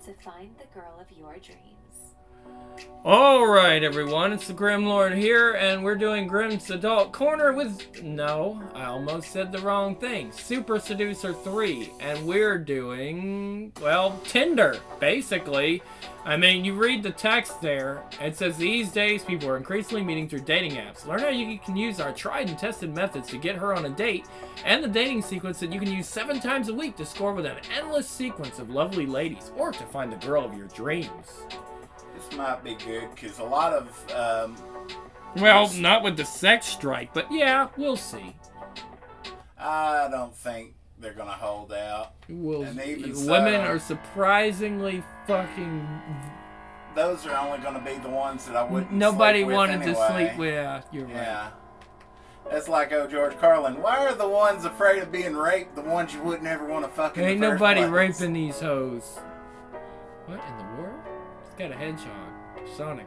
to find the girl of your dreams. Alright everyone, it's the Grim Lord here, and we're doing Grim's Adult Corner with... No, I almost said the wrong thing. Super Seducer 3, and we're doing... well, Tinder, basically. I mean, you read the text there, it says, these days people are increasingly meeting through dating apps. Learn how you can use our tried and tested methods to get her on a date, and the dating sequence that you can use 7 times a week to score with an endless sequence of lovely ladies, or to find the girl of your dreams. This might be good, because a lot of... well, not with the sex strike, but yeah, we'll see. I don't think they're going to hold out. Women are surprisingly fucking... those are only going to be the ones that I wouldn't Nobody sleep with wanted anyway. to sleep with. Yeah, you're right. Yeah. That's like George Carlin. Why are the ones afraid of being raped the ones you wouldn't ever want to fuck in Ain't the first nobody place? raping these hoes. What in the world? It's got a hedgehog. Sonic.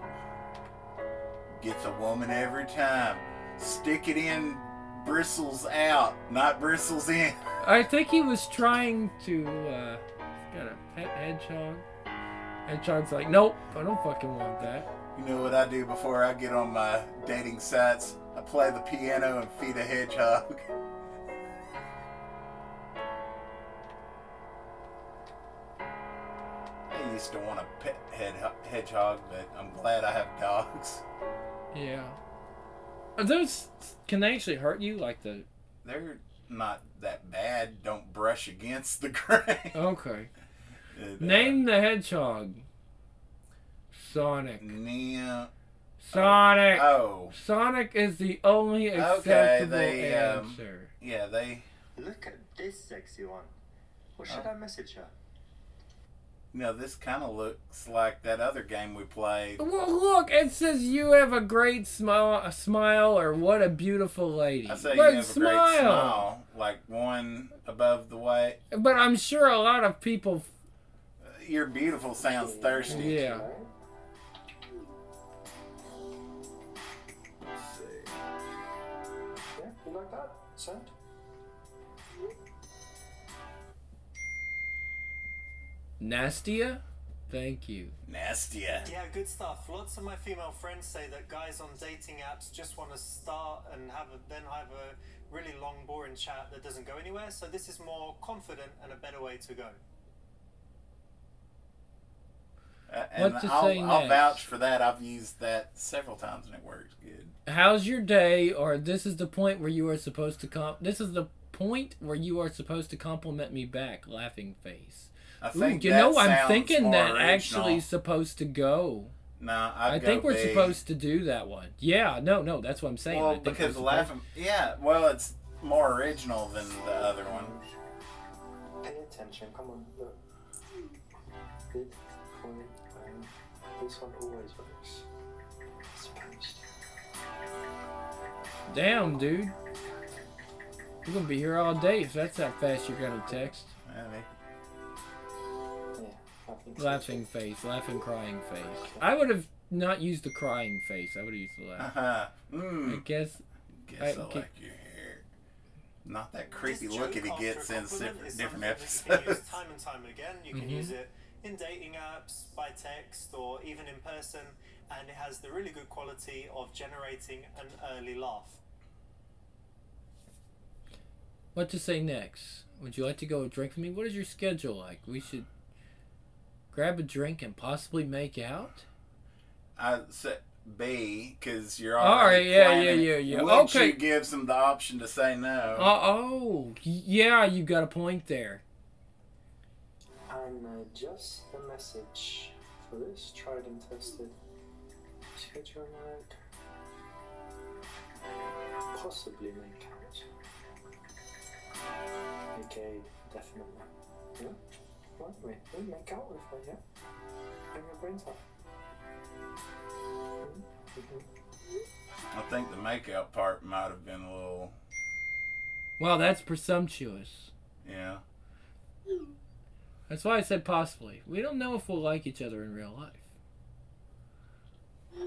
Gets a woman every time. Stick it in, bristles out, not bristles in. I think he was trying to, he's got a pet hedgehog. Hedgehog's like, nope, I don't fucking want that. You know what I do before I get on my dating sites? I play the piano and feed a hedgehog. I used to want a pet hedgehog, but I'm glad I have dogs. Yeah. Are those, can they actually hurt you? Like the... They're not that bad. Don't brush against the grain. Okay. Name the hedgehog. Sonic. Sonic. Oh. Sonic is the only acceptable answer. Yeah, they... Look at this sexy one. What should I message her? This kind of looks like that other game we played. Well, look, it says you have a great smile, or what a beautiful lady. I say you have a great smile. Like one above the way. But I'm sure a lot of people... You're beautiful sounds thirsty. Yeah. Let's see. Yeah, you like that? Send? Nastia? Thank you. Nastia. Yeah, good stuff. Lots of my female friends say that guys on dating apps just want to start and then have a really long, boring chat that doesn't go anywhere. So this is more confident and a better way to go. And What to say I'll next? vouch for that. I've used that several times and it works good. How's your day? Or this is the point where you are supposed to this is the point where you are supposed to compliment me back. Laughing face. I think I'm thinking more that original. actually supposed to go. No, I think we're supposed to do that one. Yeah, no, that's what I'm saying. Well, I think because we're laughing, well, it's more original than the other one. Pay attention. Come on, look. Good point. This one always works. Supposed. Damn, dude. You're gonna be here all day if that's how fast you're gonna text. Laughing face, laughing crying face. I would have not used the crying face. I would have used the laugh. I guess I like your hair. Not that creepy look that he gets in different episodes. You can use time and time again. You can use it in dating apps, by text, or even in person, and it has the really good quality of generating an early laugh. What to say next? Would you like to go drink with me? What is your schedule like? We should grab a drink and possibly make out? I said B, because you're already planning. Yeah. Once Okay. you gives them the option to say no. Yeah, you got a point there. And just the message for this tried and tested schedule mode. Possibly make out. Okay, definitely. Yeah? What? Wait, make out with her, yeah? Bring your brains up. I think the makeout part might have been a little... Well, that's presumptuous. Yeah. That's why I said possibly. We don't know if we'll like each other in real life.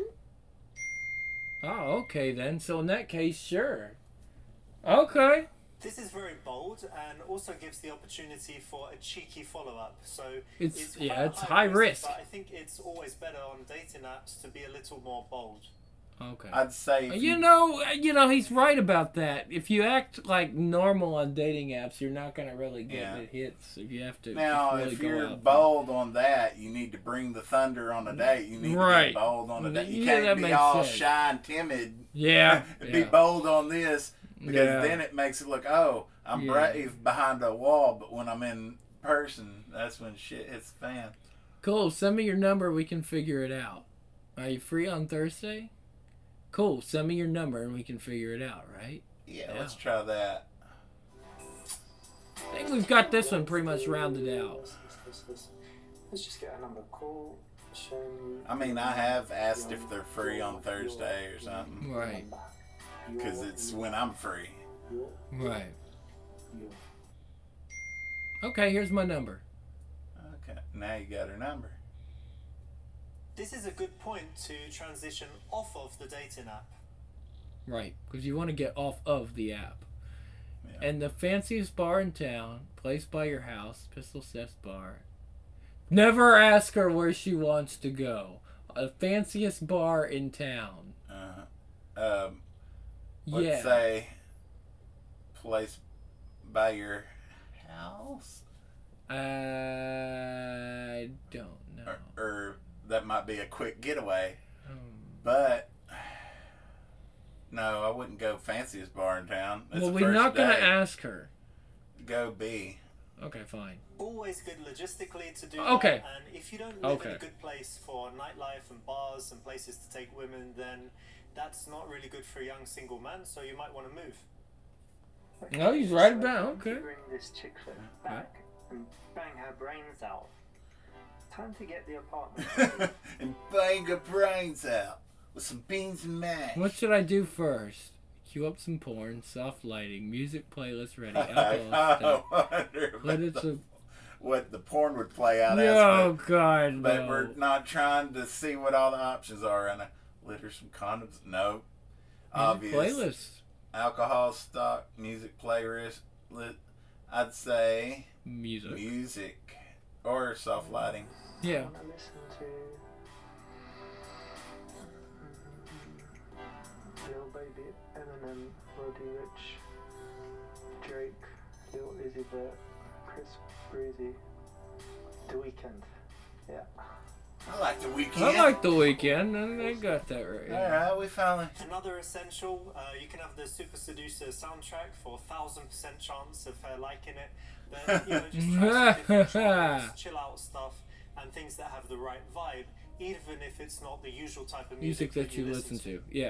Oh, okay then. So in that case, sure. Okay. This is very bold and also gives the opportunity for a cheeky follow-up. So It's quite it's high risk. but I think it's always better on dating apps to be a little more bold. Okay. I'd say if You know, he's right about that. If you act like normal on dating apps, you're not gonna really get Yeah. the hits. If you have to now, really if go you're out. bold on that, you need to bring the thunder on a date. You need to Right. be bold on a date. You Yeah, that can't be makes all sense. shy and timid. Yeah. Be yeah. bold on this because Yeah. then it makes it look, oh, I'm Yeah. brave behind a wall, but when I'm in person, that's when shit hits the fan. Cool. Send me your number. We can figure it out. Are you free on Thursday? Cool. Send me your number and we can figure it out. Right? Yeah, Yeah. let's try that. I think we've got this one pretty much rounded out. Let's just get a number. Call, show me. I mean, I have asked if they're free on Thursday or something Right. because it's when I'm free. Right. Okay. Here's my number. Okay, now you got her number. This is a good point to transition off of the dating app. Right. Because you want to get off of the app. Yeah. And the fanciest bar in town, place by your house, Pistol Steph's Bar. Never ask her where she wants to go. The fanciest bar in town. Let's Yeah. say place by your house, I don't know. or that might be a quick getaway. Um, But no, I wouldn't go fanciest bar in town. It's well, the we're first not going day. to ask her. Go B. Okay, fine. Always good logistically to do Okay. that. And if you don't live in Okay. a good place for nightlife and bars and places to take women, then that's not really good for a young single man. So you might want to move. No, he's right So about- time to okay. Bring this chick flip back and bang her brains out. Time to get the apartment. And bang your brains out with some beans and mash. What should I do first? Cue up some porn, soft lighting, music playlist ready, alcohol stuff. I wonder But it's a... what the porn would play out as. Oh, God, But no. we're not trying to see what all the options are. And litter some condoms. No. Music Obvious. playlist. Alcohol stock, music playlist. I'd say Music. music or soft lighting. Yeah. I want to listen to Lil Baby, Eminem, Roddy Rich, Drake, Lil Uzi Vert, Chris Breezy, The Weeknd. Yeah. I like the weekend. I like The Weeknd, and they got that right. All right, we finally. Another essential, you can have the Super Seducer soundtrack for 1000% chance of her liking it. But, just try some different genres, chill out stuff, and things that have the right vibe, even if it's not the usual type of Music that you listen to. Yeah.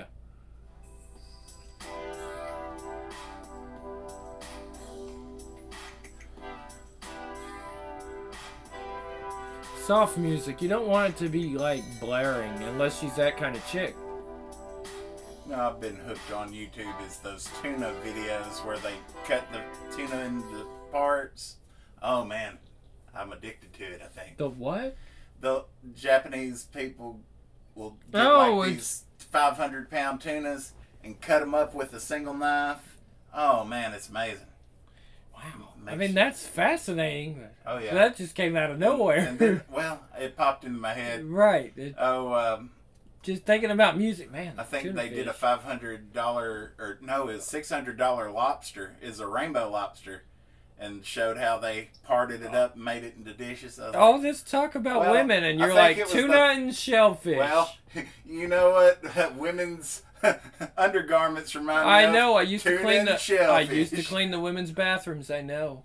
Soft music. You don't want it to be like blaring unless she's that kind of chick. No, I've been hooked on YouTube is those tuna videos where they cut the tuna into parts. Oh man, I'm addicted to it. I think The what? the Japanese people will get Oh, like these 500-pound tunas and cut them up with a single knife. Oh man, it's amazing. Wow. I Makes- mean, that's fascinating. Oh yeah. That just came out of nowhere. And then, well, it popped into my head. Right. Just thinking about music, man. I think tuna they did a fish. $500 or no, it's $600 lobster is a rainbow lobster, and showed how they parted it up and made it into dishes. I was All this talk about Well, women, and I you're think like it was tuna the- and shellfish. well, you know what? Women's undergarments remind me I of know. I used to tuna clean and the. I shellfish. used to clean the women's bathrooms. I know.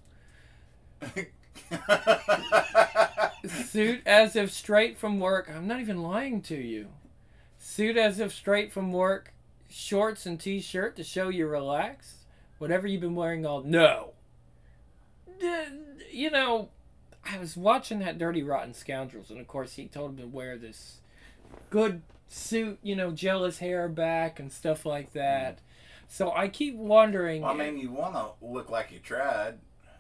Suit as if straight from work. I'm not even lying to you. Suit as if straight from work. Shorts and t-shirt to show you relaxed. Whatever you've been wearing all. No. You know, I was watching that Dirty Rotten Scoundrels, and of course he told him to wear this good suit, gel his hair back and stuff like that. So I keep wondering. Well, I mean, you want to look like you tried.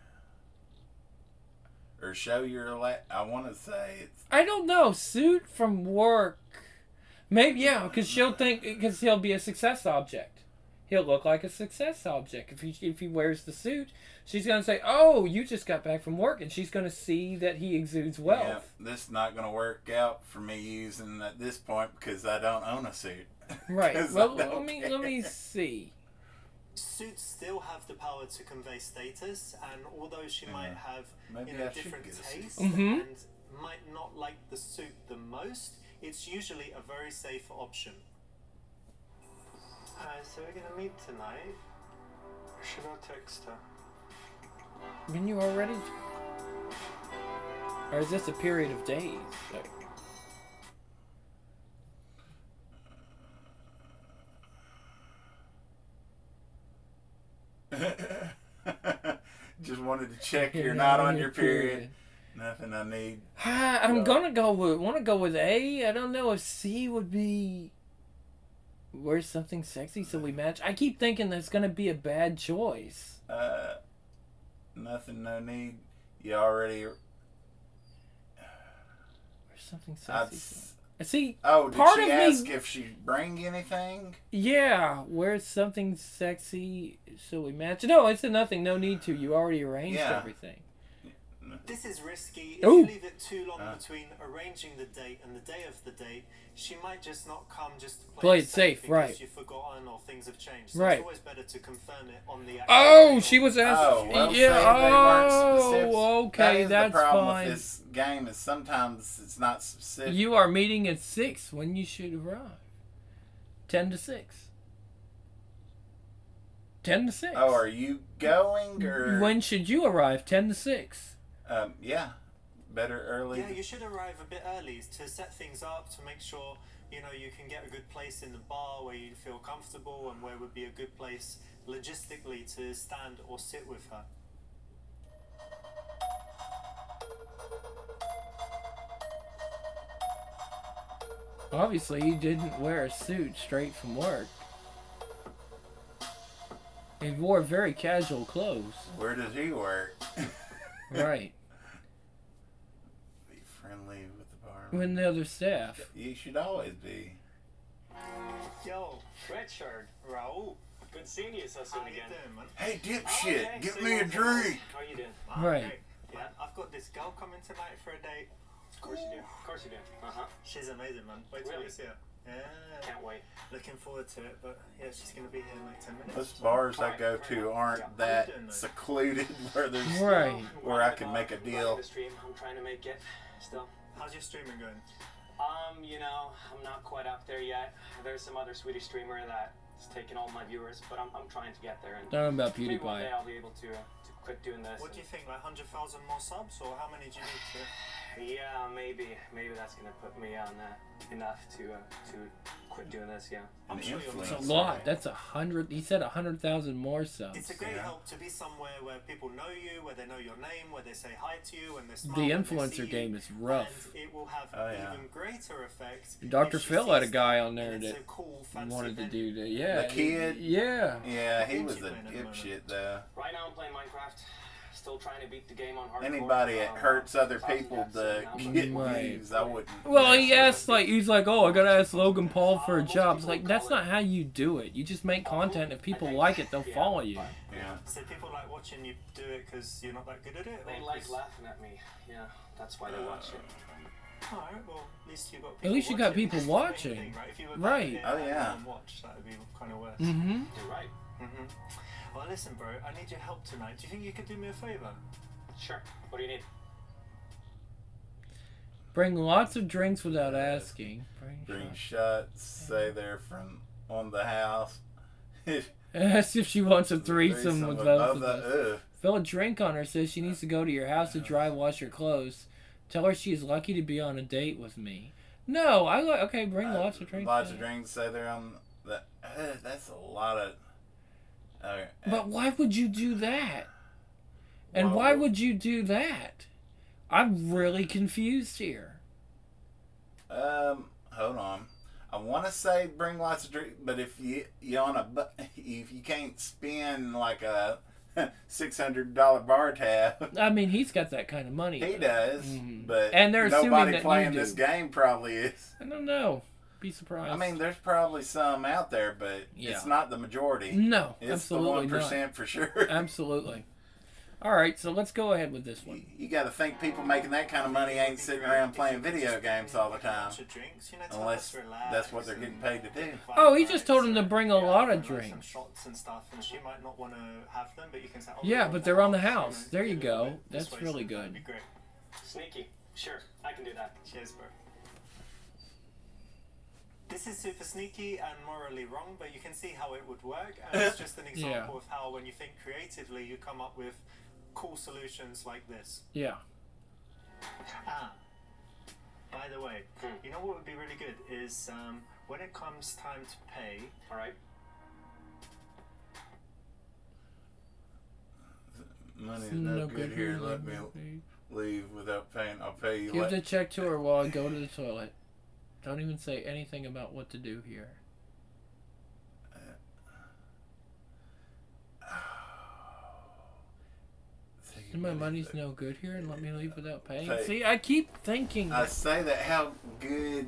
Or show your I want to say it's I don't know. Suit from work. Maybe, yeah, because he'll be a success object. he'll look like a success object. If he wears the suit, she's gonna say, "Oh, you just got back from work," and she's gonna see that he exudes wealth. Yeah, this is not going to work out for me using at this point because I don't own a suit. Right. 'Cause Well, I don't let me care. see. Suits still have the power to convey status, and although she might have Maybe I should different get a suit. tastes Mhm. and might not like the suit the most, it's usually a very safe option. So we're gonna meet tonight. Should I text her? When you already, or is this a period of days? Just wanted to check you're not on your period. Nothing I need. I'm gonna want to go with A. I don't know if C would be. Wear something sexy so we match. I keep thinking that's gonna be a bad choice. Nothing, no need. You already. Wear something sexy. See, Oh, did part she of ask me, if she bring anything? yeah, wear something sexy so we match. No, it's a nothing, no need to. You already arranged Yeah. everything. This is risky. If Ooh. you leave it too long between arranging the date and the day of the date, she might just not come just to Play it safe, because right. you've forgotten or things have changed. So Right. it's always better to confirm it on the actual Oh, day. she was Oh, asking. well, yeah. see, they weren't specific. Oh, okay, that's the problem fine. with this game is sometimes it's not specific. You are meeting at 6 when you should arrive. 10 to 6. 10 to 6. Oh, are you going or? When should you arrive? 10 to 6. Yeah, better early. Yeah, you should arrive a bit early to set things up, to make sure you can get a good place in the bar where you feel comfortable and where would be a good place logistically to stand or sit with her. Obviously, he didn't wear a suit straight from work. He wore very casual clothes. Where does he work? Right. Be friendly with the bar. With the other staff. You should always be. Yo, Richard, Raul, good seeing you so soon how you again. doing, man? Hey, dipshit, Okay, get so me a you're- drink. How are you doing? Right. Hey, man, I've got this girl coming tonight for a date. Of course you do. Of course you do. Uh-huh. She's amazing, man. Wait till Really? you see her. Yeah. Can't wait. Looking forward to it, but yeah, she's gonna be here in like 10 minutes. Most bars I go to aren't that secluded where there's Right. where I can make a deal. The stream, I'm trying to make it still. How's your streaming going? I'm not quite up there yet. There's some other Swedish streamer that's taken all my viewers, but I'm trying to get there. And Don't know about maybe one day PewDiePie. I'll be able to quit doing this. What do you think? Like 100,000 more subs, or how many do you need to? Yeah, maybe that's gonna put me on enough to quit doing this. Yeah. An I'm sure you'll influence. It's a need lot. some. That's 100. He said 100,000 more subs. It's a great Yeah. help to be somewhere where people know you, where they know your name, where they say hi to you, and they smile. The when they see influencer you, game is rough. And it will have Oh, yeah. even greater effect. Dr. if she Phil had a sees guy that on there and it's that a cool, fancy wanted to venue. do that. Yeah. The kid? Yeah. Yeah, he Who's was you a playing at the moment? dipshit though. Right now I'm playing Minecraft. Still trying to beat the game on hardcore. Anybody that hurts other 1,000 people deaths to right now, but- get Right. views, I wouldn't. Well, he mess with asked it. he's like, oh, I gotta ask Logan Paul for a job. It's like, that's not how you do it. You just make content. If people like it, they'll follow you. Yeah. So people like watching you do it because you're not that good at it? They or like 'cause- laughing at me. Yeah, that's why they watch it. Alright, well, at least you got people At least you got watching. people That's the main watching. thing, right? If you were Right. back Oh, here yeah. and watch, that would be kind of worse. Mm-hmm. You're right. Well, listen, bro, I need your help tonight. Do you think you could do me a favor? Sure. What do you need? Bring lots of drinks without asking. Bring shots, say they're from on the house. Ask if she wants a threesome with both of us. ugh. Fill a drink on her. Says she needs to go to your house to dry wash her clothes. Tell her she is lucky to be on a date with me. No, okay. Bring lots of drinks. Lots of drinks, say they're on the. That's a lot of. But why would you do that? And Well, why would you do that? I'm really confused here. Hold on. I want to say bring lots of drink, but if you if you can't spend like a $600 bar tab, I mean, he's got that kind of money. he does. Mhm. But And they're assuming nobody that you playing do. this game probably is. I don't know. be surprised. I mean, there's probably some out there, but Yeah. it's not the majority. no, It's absolutely the 1% for sure. not. Absolutely. All right, so let's go ahead with this one. You got to think people making that kind of money ain't sitting around playing video games all the time, unless that's what they're getting paid to do. Oh, he just told him to bring a lot of Some drinks. shots and stuff, and she might not want to have them, but you can say, oh, Yeah, we but want they're on the you know, house. There you do a little go. bit this That's way, really so that'd good. be great. Sneaky. Sure, I can do that. Cheers, bro. This is super sneaky and morally wrong, but you can see how it would work. And it's just an example of how, when you think creatively, you come up with cool solutions like this. Yeah. Ah, by the way, you know what would be really good is when it comes time to pay. All right. Money's no good here. Let me leave without paying. I'll pay you. Give the check to her while I go to the toilet. Don't even say anything about what to do here. My money's no good here, and let me leave without paying. Pay. See, I keep thinking. I say that how good.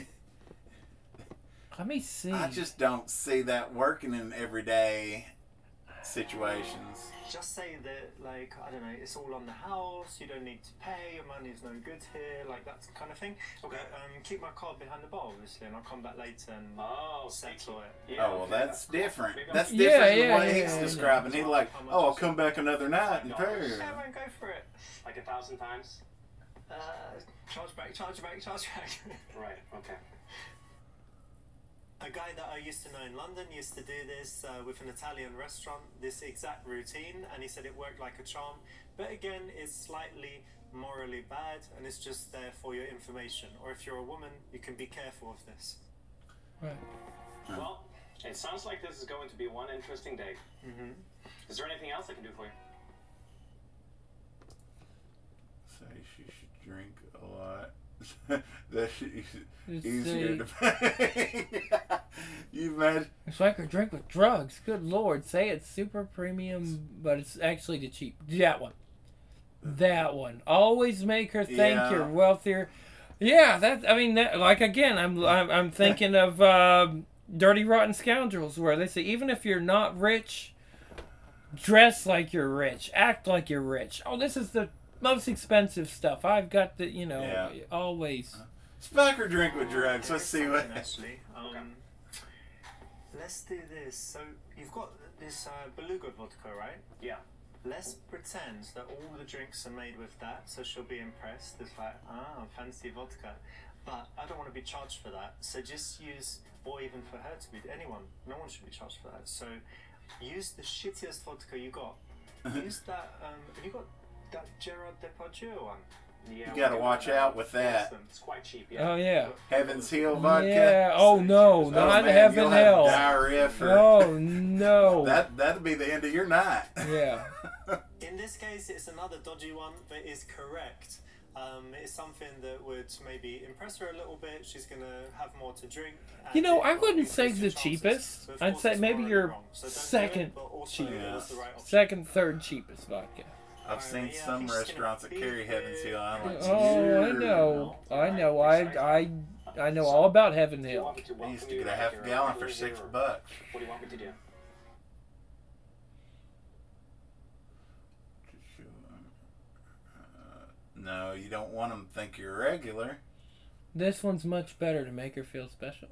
Let me see. I just don't see that working in everyday situations. Just say that, like, I don't know, it's all on the house, you don't need to pay, your money's no good here, like that kind of thing. Okay. But, keep my card behind the bar, obviously, and I'll come back later and settle it. Yeah, Oh, well, okay, that's cool. different. Maybe That's I'm- different Yeah, than what yeah, he's yeah. describing. He's like, oh, I'll come back another night and pay Yeah, her. man, go for it. Like 1,000 times? Charge back. Right, okay. A guy that I used to know in London used to do this with an Italian restaurant, this exact routine, and he said it worked like a charm. But again, it's slightly morally bad, and it's just there for your information. Or if you're a woman, you can be careful of this. Right. Well, it sounds like this is going to be one interesting day. Mm-hmm. Is there anything else I can do for you? Say she should drink a lot. That's Just easier say, to pay. You imagine? it's like a drink with drugs. Good lord. Say it's super premium, but it's actually the cheap. That one. That one. Always make her think Yeah. you're wealthier. Yeah, that. I mean, that. Like again, I'm thinking of Dirty Rotten Scoundrels, where they say even if you're not rich, dress like you're rich, act like you're rich. Oh, this is the most expensive stuff. I've got the, Yeah. always. Smoke or drink with drugs. Let's see what. Actually, let's do this. So you've got this Beluga vodka, right? Yeah. Let's pretend that all the drinks are made with that, so she'll be impressed. It's like, fancy vodka. But I don't want to be charged for that. So just use, or even for her to be, anyone, no one should be charged for that. So use the shittiest vodka you got. Use that, have you got that Gerard Depardieu one? Yeah, You gotta watch out with that. It's quite cheap, yeah. Oh yeah. Heaven's Heel vodka. Yeah. Oh no, Oh, not man, Heaven you'll have Hell. diarrhea for Oh no. that'd be the end of your night. Yeah. In this case, it's another dodgy one, but is correct. It's something that would maybe impress her a little bit. She's gonna have more to drink. You know, and I it wouldn't increase say your the chances. cheapest. But of I'd course, say it's maybe morally your wrong. So don't do it, second but also it cheapest. was the right option. Second, third cheapest vodka. I've seen Yeah, I some think she's gonna restaurants that be carry Heaven's Heel. I'm like, Oh, I "Sure." know. I know all about Heaven Do you Hill. want me to I welcome used to you get a like half you're gallon for regular $6. or What do you want me to do? No, you don't want them to think you're regular. This one's much better to make her feel special.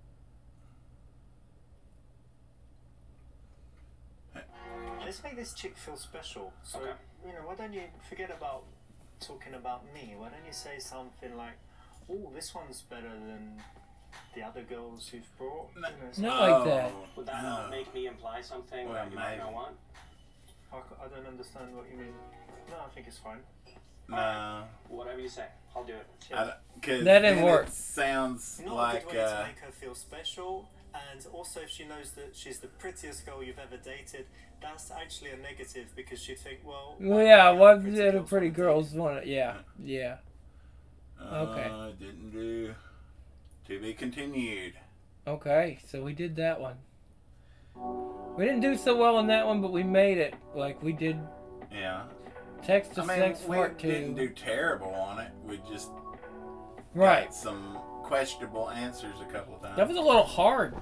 Let's make this chick feel special. So, Okay. why don't you forget about talking about me? Why don't you say something like, "Oh, this one's better than the other girls you've brought." No. like that. Would that not make me imply something Well, that you might not maybe. want? I don't understand what you mean. No, I think it's fine. No. Whatever you say, I'll do it. Cause That didn't then work. It sounds Not a like good way to make her feel special, and also if she knows that she's the prettiest girl you've ever dated, that's actually a negative because she'd think, well, Well, yeah, why what pretty did the girls pretty wanna girls want to... Yeah, yeah. Okay. Didn't do. To be continued. Okay, so we did that one. We didn't do so well on that one, but we made it. Like, we did Yeah. text to I mean, sex we part didn't 2. do terrible on it. We just Right. got some questionable answers a couple of times. That was a little hard.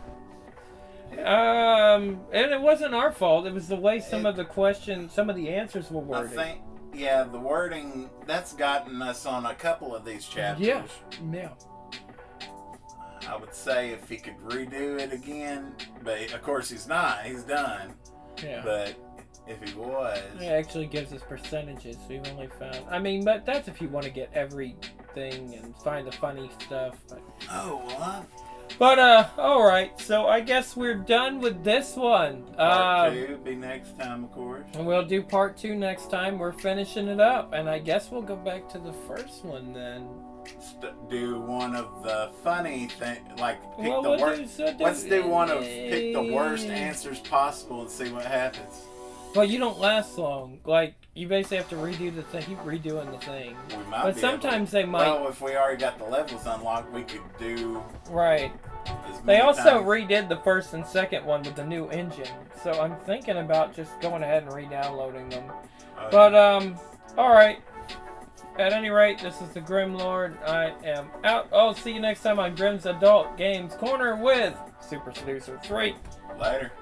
And it wasn't our fault. It was the way some of the questions, some of the answers were I worded. think, yeah, the wording, that's gotten us on a couple of these chapters. Yeah. I would say if he could redo it again, but of course he's not. He's done. Yeah. But if he was, It actually gives us percentages. We've only found. I mean, but that's if you want to get everything and find the funny stuff. But all right. So I guess we're done with this one. Part 2 be next time, of course. And we'll do part 2 next time. We're finishing it up, and I guess we'll go back to the first one then. Do one of the funny thing, like pick Well, the we'll worst. do- Let's do one of pick the worst answers possible and see what happens. Well, you don't last long. Like, you basically have to redo the thing, keep redoing the thing. We might But be sometimes able, they might. Well, if we already got the levels unlocked, we could do. Right. As They many also times. redid the first and second one with the new engine. So I'm thinking about just going ahead and re-downloading them. Oh, But, yeah. alright. At any rate, this is the Grim Lord. I am out. Oh, see you next time on Grim's Adult Games Corner with Super Seducer 3. Later.